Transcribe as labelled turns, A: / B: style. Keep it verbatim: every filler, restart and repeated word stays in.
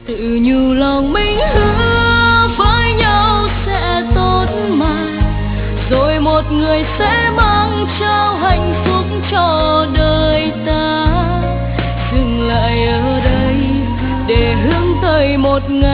A: tự nhủ lòng mình hứa với nhau sẽ tốt mà, rồi một người sẽ mang trao hạnh phúc cho đời ta. Dừng lại ở đây để hướng tới một ngày